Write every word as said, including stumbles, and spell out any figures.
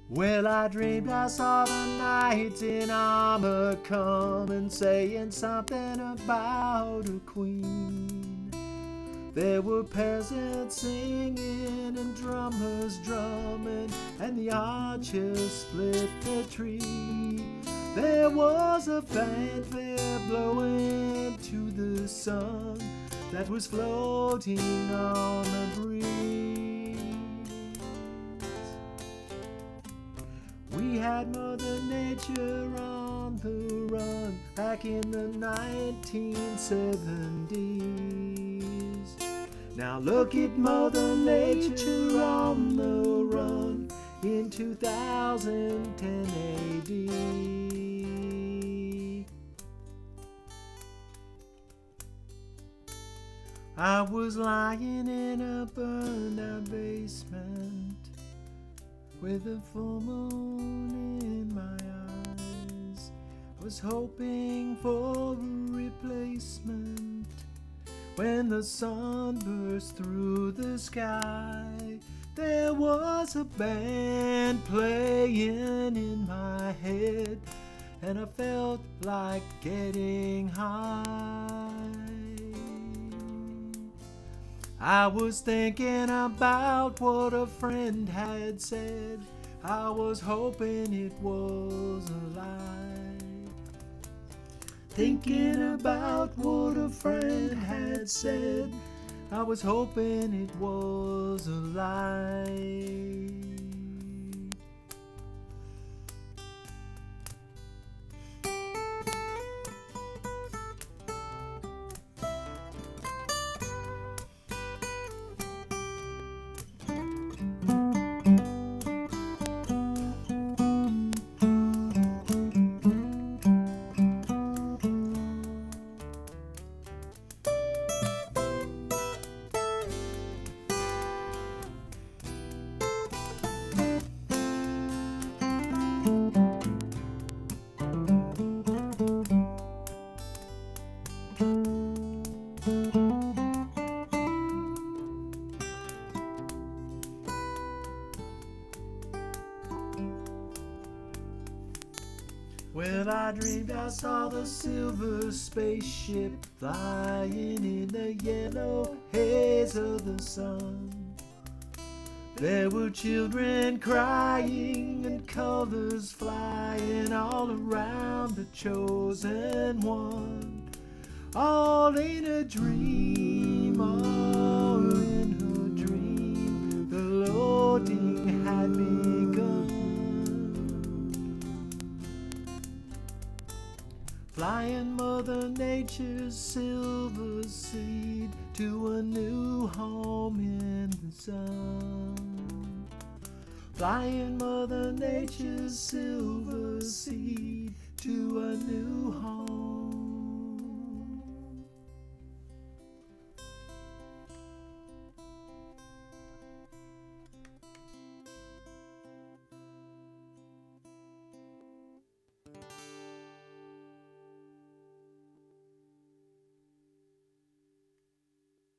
Well, I dreamed I saw the knights in armor coming, saying something about a queen. There were peasants singing and drummers drumming, and the archers split the tree. There was a fanfare blowing to the sun that was floating on the breeze. We had Mother Nature on the run back in the nineteen seventies. Now look at Mother Nature on the run in two thousand ten A D. I was lying in a burned out basement with a full moon in my eyes. I was hoping for a replacement when the sun burst through the sky. There was a band playing in my head, and I felt like getting high. I was thinking about what a friend had said. I was hoping it was a lie. Thinking about what a friend had said. I was hoping it was a lie. Well, I dreamed I saw the silver spaceship flying in the yellow haze of the sun. There were children crying and colors flying all around the chosen one. All in a dream, all in a dream, the loading had begun. Flying Mother Nature's silver seed to a new home in the sun. Flying Mother Nature's silver seed to a new home.